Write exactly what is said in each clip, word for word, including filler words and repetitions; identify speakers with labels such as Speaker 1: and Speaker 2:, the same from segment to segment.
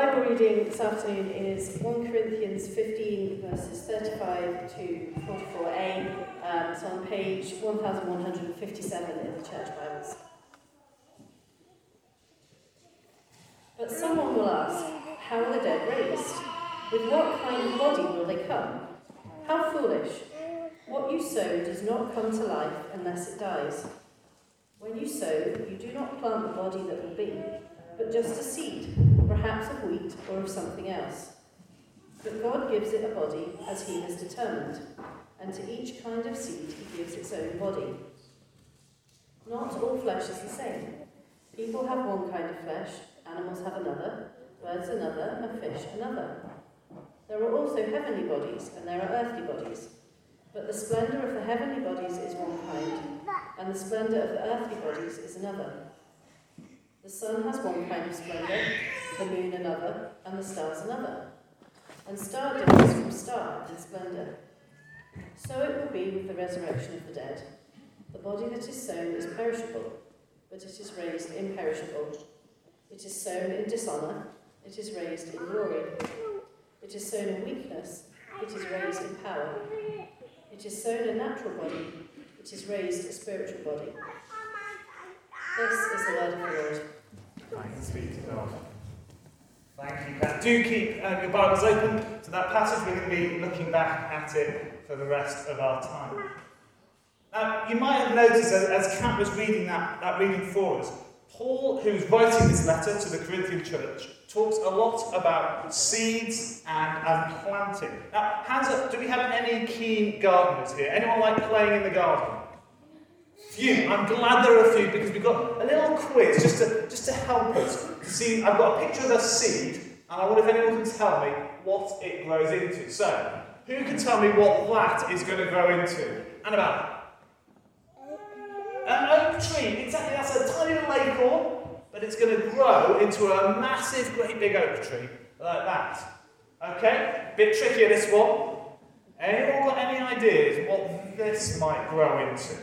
Speaker 1: Bible reading this afternoon is First Corinthians fifteen, verses thirty-five to forty-four a. Um, it's on page one thousand one hundred fifty-seven in the Church Bibles. But someone will ask, how are the dead raised? With what kind of body will they come? How foolish! What you sow does not come to life unless it dies. When you sow, you do not plant the body that will be, but just a seed, perhaps of wheat or of something else. But God gives it a body as he has determined, and to each kind of seed he gives its own body. Not all flesh is the same. People have one kind of flesh, animals have another, birds another, and fish another. There are also heavenly bodies, and there are earthly bodies. But the splendour of the heavenly bodies is one kind, and the splendour of the earthly bodies is another. The sun has one kind of splendour, the moon another, and the stars another. And star differs from star in splendour. So it will be with the resurrection of the dead. The body that is sown is perishable, but it is raised imperishable. It is sown in dishonour, it is raised in glory. It is sown in weakness, it is raised in power. It is sown a natural body, it is raised a spiritual body. This is the word of the Lord.
Speaker 2: Thanks be to God. Thank you, Pat. Do keep uh, your Bibles open to that passage. We're going to be looking back at it for the rest of our time. Now, you might have noticed as, as Kat was reading that, that reading for us, Paul, who's writing this letter to the Corinthian church, talks a lot about seeds and, and planting. Now, hands up, do we have any keen gardeners here? Anyone like playing in the garden? Few. I'm glad there are a few because we've got a little quiz just to, just to help us. See, I've got a picture of a seed, and I wonder if anyone can tell me what it grows into. So, who can tell me what that is going to grow into? Annabelle? An oak tree. Exactly, that's a tiny little acorn, but it's going to grow into a massive, great big oak tree like that. Okay? Bit trickier this one. Anyone got any ideas what this might grow into?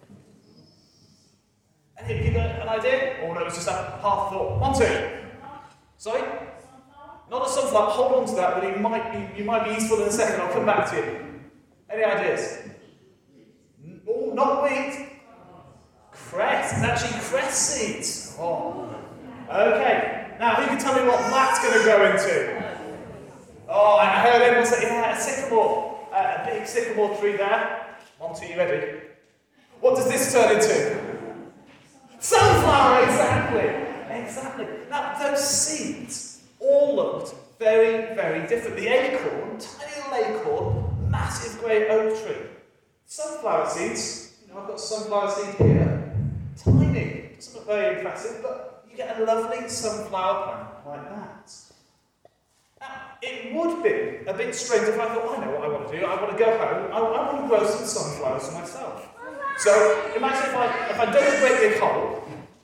Speaker 2: Any of you got an idea? Or no, it was just a half thought. One, two. Sorry? Not a sunflower. Hold on to that, but it might be, you might be useful in a second. I'll come back to you. Any ideas? Oh, not wheat. Cress. It's actually cress seeds. Oh. Okay. Now, who can tell me what that's going to grow into? Oh, I heard everyone say, yeah, a sycamore. Uh, a big sycamore tree there. One, two, you ready? What does this turn into? Sunflower, exactly. Exactly. Now, those seeds all looked very, very different. The acorn, tiny little acorn, massive grey oak tree. Sunflower seeds, you know, I've got sunflower seed here. Tiny. Doesn't look very impressive, but you get a lovely sunflower plant like that. Now, it would be a bit strange if I thought, I know what I want to do. I want to go home. I, I want to grow some sunflowers for myself. So, imagine if I if I dug a great big hole,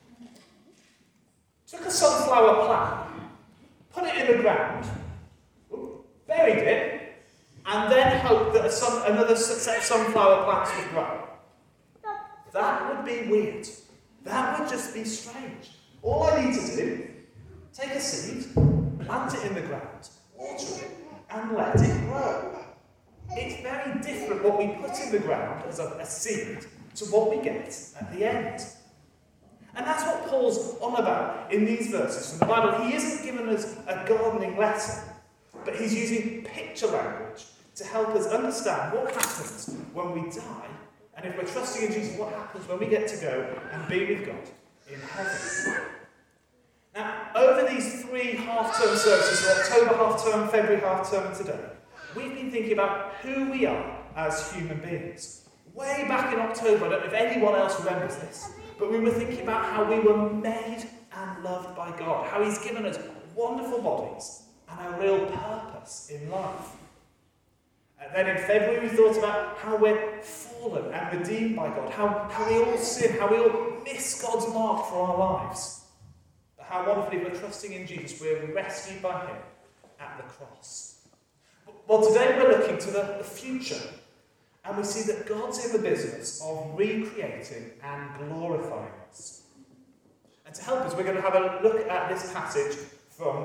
Speaker 2: took a sunflower plant, put it in the ground, buried it, and then hoped that a sun, another set of sunflower plants would grow. That would be weird. That would just be strange. All I need to do, take a seed, plant it in the ground, water it, and let it grow. It's very different what we put in the ground as a, a seed to what we get at the end. And that's what Paul's on about in these verses from the Bible. He isn't giving us a gardening lesson, but he's using picture language to help us understand what happens when we die, and if we're trusting in Jesus, what happens when we get to go and be with God in heaven. Now, over these three half-term services, so October half-term, February half-term, and today, we've been thinking about who we are as human beings. Way back in October, I don't know if anyone else remembers this, but we were thinking about how we were made and loved by God, how he's given us wonderful bodies and a real purpose in life. And then in February, we thought about how we're fallen and redeemed by God, how, how we all sin, how we all miss God's mark for our lives. But how wonderfully we're trusting in Jesus, we're rescued by him at the cross. Well, today we're looking to the, the future. And we see that God's in the business of recreating and glorifying us. And to help us, we're going to have a look at this passage from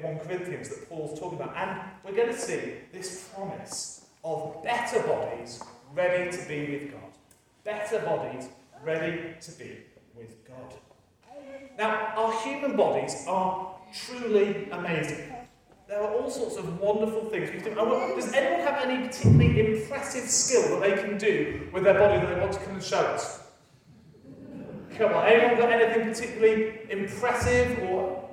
Speaker 2: First Corinthians that Paul's talking about. And we're going to see this promise of better bodies ready to be with God. Better bodies ready to be with God. Now, our human bodies are truly amazing. There are all sorts of wonderful things we can do. Does anyone have any particularly impressive skill that they can do with their body that they want to come and show us? Come on, anyone got anything particularly impressive? Or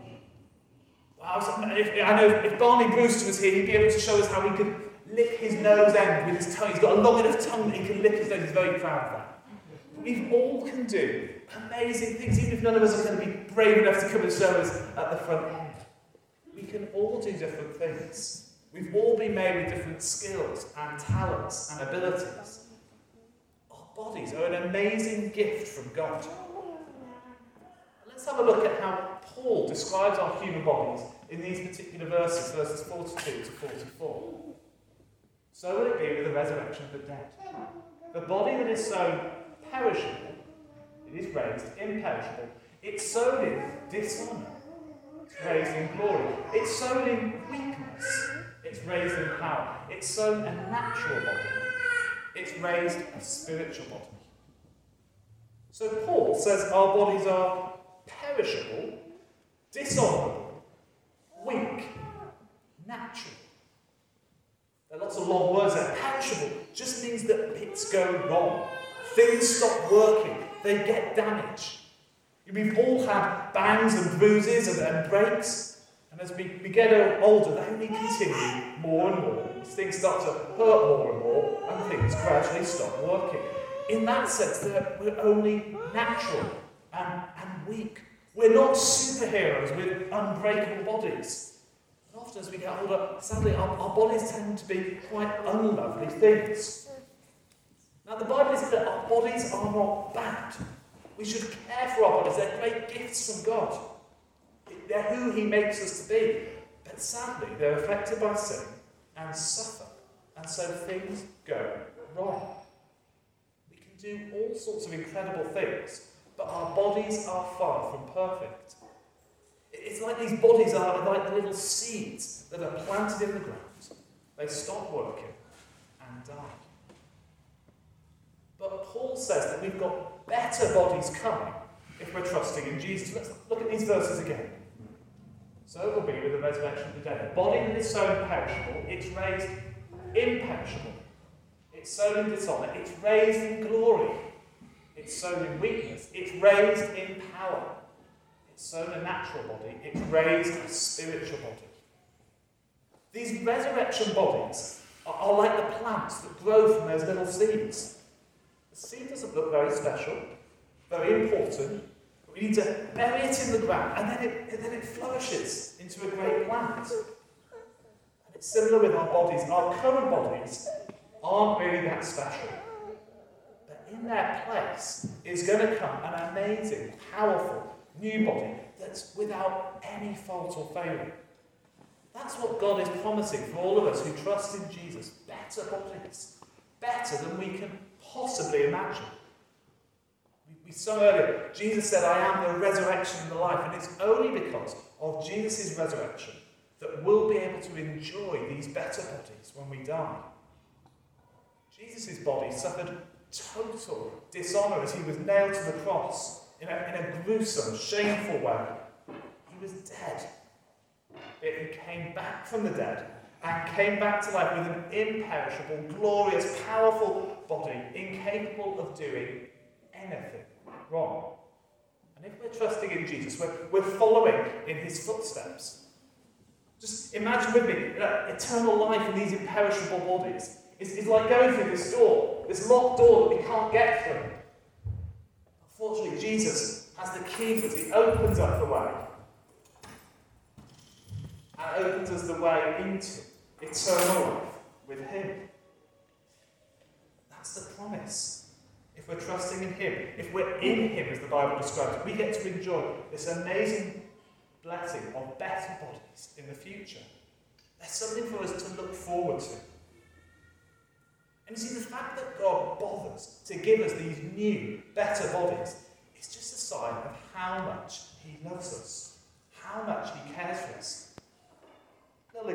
Speaker 2: I know if Barney Brewster was here, he'd be able to show us how he could lick his nose end with his tongue. He's got a long enough tongue that he can lick his nose. He's very proud of that. We all can do amazing things, even if none of us are going to be brave enough to come and show us at the front end. We can all do different things. We've all been made with different skills and talents and abilities. Our bodies are an amazing gift from God. Let's have a look at how Paul describes our human bodies in these particular verses, verses forty-two to forty-four. So will it be with the resurrection of the dead. The body that is sown perishable, it is raised imperishable. It's sown in dishonour, it's raised in glory. It's sown in weakness, it's raised in power. It's sown a natural body, it's raised a spiritual body. So Paul says our bodies are perishable, dishonourable, weak, natural. There are lots of long words there. Perishable just means that bits go wrong. Things stop working. They get damaged. We've all had bangs and bruises and, and breaks. And as we, we get older, they only continue more and more. Things start to hurt more and more, and things gradually stop working. In that sense, we're only natural and, and weak. We're not superheroes with unbreakable bodies. And often as we get older, sadly, our, our bodies tend to be quite unlovely things. Now, the Bible is that our bodies are not bad. We should care for our bodies. They're great gifts from God. They're who He makes us to be. But sadly, they're affected by sin and suffer. And so things go wrong. We can do all sorts of incredible things, but our bodies are far from perfect. It's like these bodies are like the little seeds that are planted in the ground. They stop working and die. But Paul says that we've got better bodies coming if we're trusting in Jesus. Let's look at these verses again. So it will be with the resurrection of the dead. A body that is sown perishable, it's raised imperishable. It's sown in dishonour, it's raised in glory. It's sown in weakness, it's raised in power. It's sown a natural body, it's raised a spiritual body. These resurrection bodies are, are like the plants that grow from those little seeds. The seed doesn't look very special, very important, but we need to bury it in the ground, and then it, and then it flourishes into a great plant. And it's similar with our bodies. Our current bodies aren't really that special. But in their place is going to come an amazing, powerful, new body that's without any fault or failure. That's what God is promising for all of us who trust in Jesus. Better bodies. Better than we can possibly imagine. We, we saw earlier, Jesus said, I am the resurrection and the life. And it's only because of Jesus' resurrection that we'll be able to enjoy these better bodies when we die. Jesus' body suffered total dishonour as he was nailed to the cross in a, in a gruesome, shameful way. He was dead. But he came back from the dead and came back to life with an imperishable, glorious, powerful body, incapable of doing anything wrong. And if we're trusting in Jesus, we're, we're following in his footsteps. Just imagine with me, you know, eternal life in these imperishable bodies is, is like going through this door, this locked door that we can't get through. Unfortunately, Jesus has the key for us. He opens up the way. And opens us the way into eternal life with him. That's the promise. If we're trusting in him, if we're in him, as the Bible describes it, we get to enjoy this amazing blessing of better bodies in the future. There's something for us to look forward to. And you see, the fact that God bothers to give us these new, better bodies is just a sign of how much he loves us, how much he cares for us.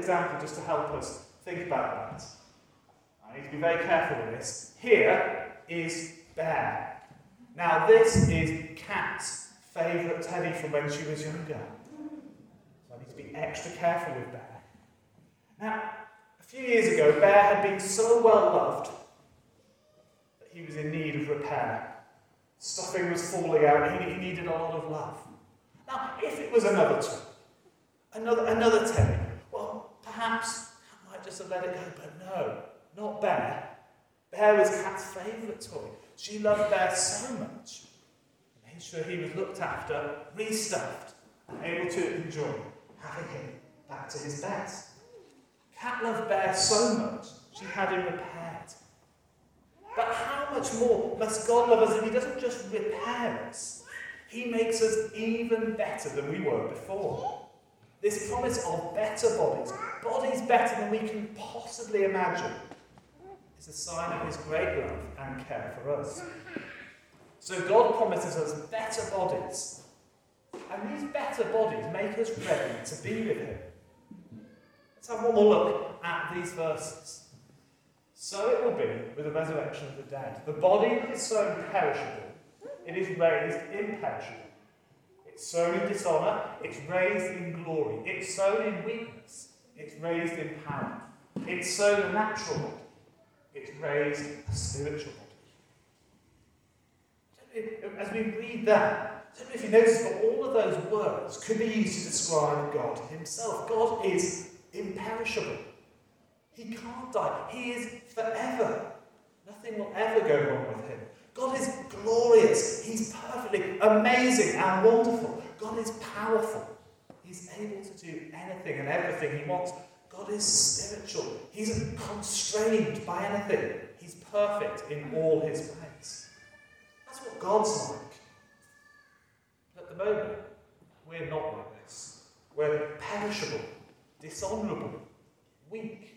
Speaker 2: example just to help us think about that. I need to be very careful with this. Here is Bear. Now this is Kat's favourite teddy from when she was younger. So I need to be extra careful with Bear. Now, a few years ago, Bear had been so well loved that he was in need of repair. Stuffing was falling out, he, he needed a lot of love. Now, if it was another toy, another, another teddy, well, perhaps I might just have let it go, but no, not Bear. Bear was Kat's favourite toy. She loved Bear so much. Made sure he was looked after, restuffed, and able to enjoy having him back to his best. Kat loved Bear so much, she had him repaired. But how much more must God love us if he doesn't just repair us? He makes us even better than we were before. This promise of better bodies, bodies better than we can possibly imagine, is a sign of his great love and care for us. So God promises us better bodies. And these better bodies make us ready to be with him. Let's have one more look at these verses. So it will be with the resurrection of the dead. The body is sown perishable, it is raised imperishable. It's sown in dishonour, it's raised in glory. It's sown in weakness, it's raised in power. It's sown a natural body, it's raised a spiritual body. As we read that, I don't know if you notice, but all of those words could be used to describe God himself. God is imperishable. He can't die. He is forever. Nothing will ever go wrong with him. God is glorious. He's perfectly amazing and wonderful. God is powerful. He's able to do anything and everything he wants. God is spiritual. He isn't constrained by anything. He's perfect in all his ways. That's what God's like. At the moment, we're not like this. We're perishable, dishonourable, weak.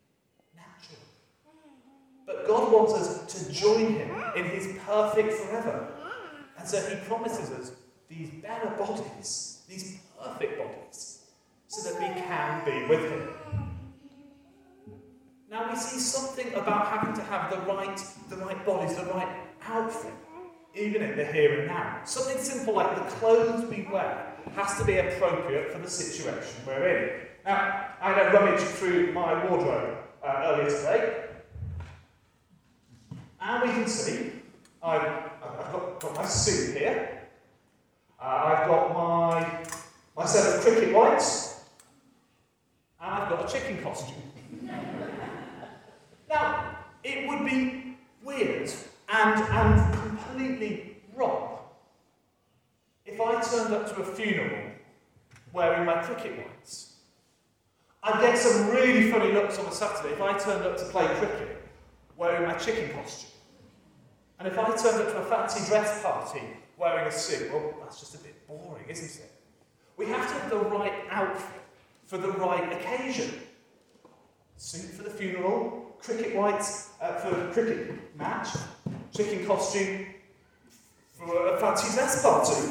Speaker 2: But God wants us to join him in his perfect forever. And so he promises us these better bodies, these perfect bodies, so that we can be with him. Now we see something about having to have the right, the right bodies, the right outfit, even in the here and now. Something simple like the clothes we wear has to be appropriate for the situation we're in. Now, I had a rummage through my wardrobe uh, earlier today. And we can see, I've, I've got, got my suit here, uh, I've got my, my set of cricket whites, and I've got a chicken costume. Now, it would be weird and, and completely wrong if I turned up to a funeral wearing my cricket whites. I'd get some really funny looks on a Saturday if I turned up to play cricket wearing my chicken costume. And if I turned up to a fancy dress party wearing a suit, well, that's just a bit boring, isn't it? We have to have the right outfit for the right occasion. Suit for the funeral, cricket whites uh, for a cricket match, chicken costume for a fancy dress party.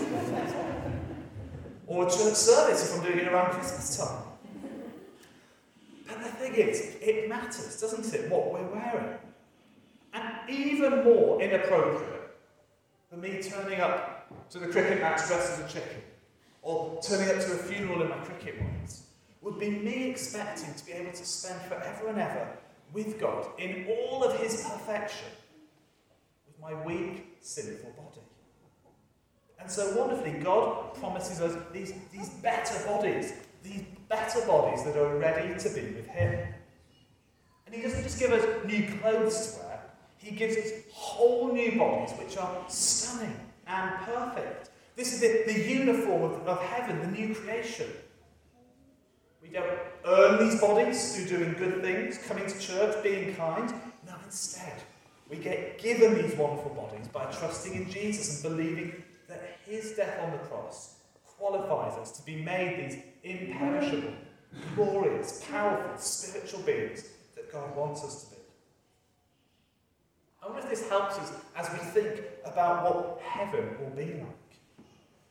Speaker 2: Or a church service if I'm doing it around Christmas time. But the thing is, it matters, doesn't it, what we're wearing? And even more inappropriate than me turning up to the cricket match dressed as a chicken, or turning up to a funeral in my cricket whites, would be me expecting to be able to spend forever and ever with God in all of his perfection, with my weak, sinful body. And so wonderfully, God promises us these, these better bodies, these better bodies that are ready to be with him. And he doesn't just give us new clothes to wear, he gives us whole new bodies which are stunning and perfect. This is the, the uniform of, of heaven, the new creation. We don't earn these bodies through doing good things, coming to church, being kind. No, instead, we get given these wonderful bodies by trusting in Jesus and believing that his death on the cross qualifies us to be made these imperishable, glorious, powerful, spiritual beings that God wants us to be. I wonder if this helps us as we think about what heaven will be like.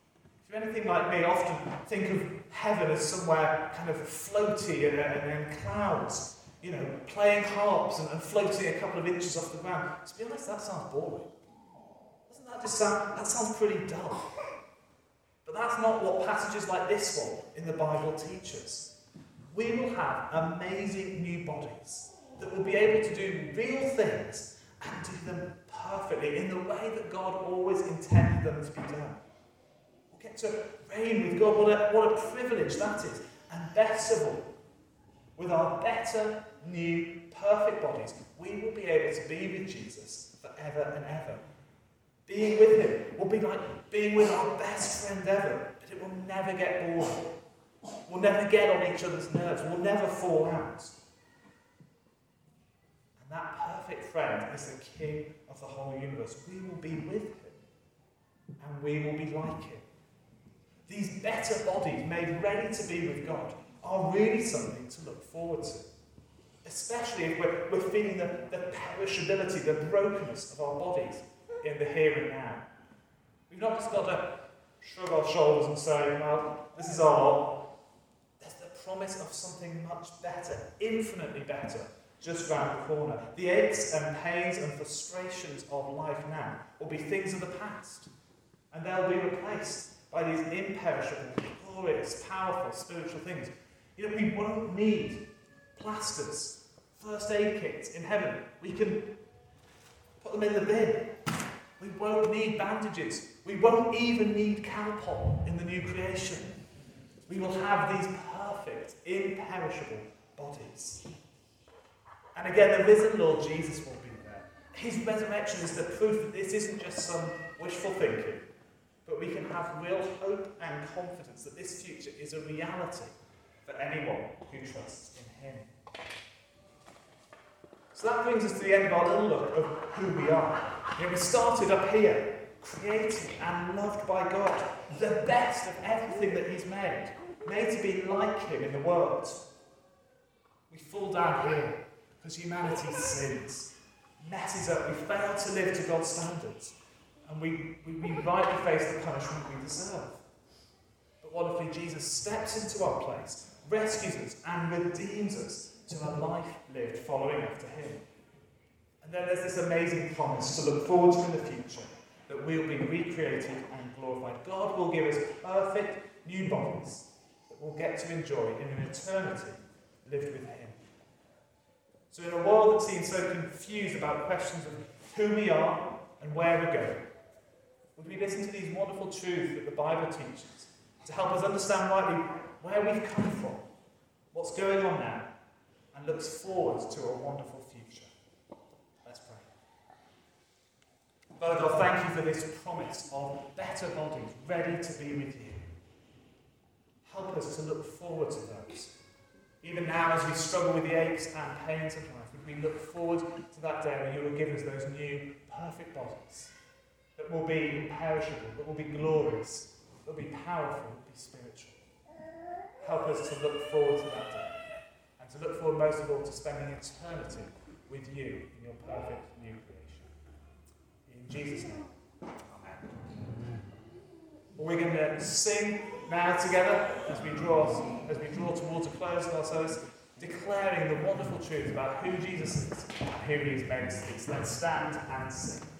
Speaker 2: If you're anything like me, often think of heaven as somewhere kind of floaty and, and in clouds, you know, playing harps and, and floating a couple of inches off the ground. To be honest, that sounds boring. Doesn't that just sound, that sounds pretty dull? But that's not what passages like this one in the Bible teach us. We will have amazing new bodies that will be able to do real things and do them perfectly in the way that God always intended them to be done. We'll get to reign with God. What a, what a privilege that is. And best of all, with our better, new, perfect bodies, we will be able to be with Jesus forever and ever. Being with him will be like being with our best friend ever, but it will never get boring. We'll never get on each other's nerves. We'll never fall out. And that perfect friend is the King of the whole universe. We will be with him, and we will be like him. These better bodies made ready to be with God are really something to look forward to. Especially if we're, we're feeling the, the perishability, the brokenness of our bodies in the here and now. We've not just got to shrug our shoulders and say, well, this is our lot. There's the promise of something much better, infinitely better, just round the corner. The aches and pains and frustrations of life now will be things of the past, and they'll be replaced by these imperishable, glorious, powerful spiritual things. You know, we won't need plasters, first aid kits in heaven. We can put them in the bin. We won't need bandages. We won't even need Calpol in the new creation. We will have these perfect, imperishable bodies. And again, the risen Lord Jesus will be there. His resurrection is the proof that this isn't just some wishful thinking, but we can have real hope and confidence that this future is a reality for anyone who trusts in him. So that brings us to the end of our little look of who we are. You know, we started up here, created and loved by God, the best of everything that he's made, made to be like him in the world. We fall down here because humanity sins, messes up, we fail to live to God's standards, and we, we, we rightly face the punishment we deserve. But wonderfully, Jesus steps into our place, rescues us and redeems us to a life lived following after him. And then there's this amazing promise to look forward to in the future, that we'll be recreated and glorified. God will give us perfect new bodies that we'll get to enjoy in an eternity lived with him. So in a world that seems so confused about questions of who we are and where we're going, would we listen to these wonderful truths that the Bible teaches to help us understand rightly where we've come from, what's going on now, and looks forward to a wonderful future. Let's pray. Father God, thank you for this promise of better bodies ready to be with you. Help us to look forward to those. Even now, as we struggle with the aches and pains of life, would we look forward to that day when you will give us those new, perfect bodies that will be imperishable, that will be glorious, that will be powerful, that will be spiritual. Help us to look forward to that day. And to look forward most of all to spending eternity with you in your perfect new creation. In Jesus' name, amen. Well, we're going to sing now together as we draw as we draw towards a close of our service, declaring the wonderful truth about who Jesus is and who he is made to be. So let's stand and sing.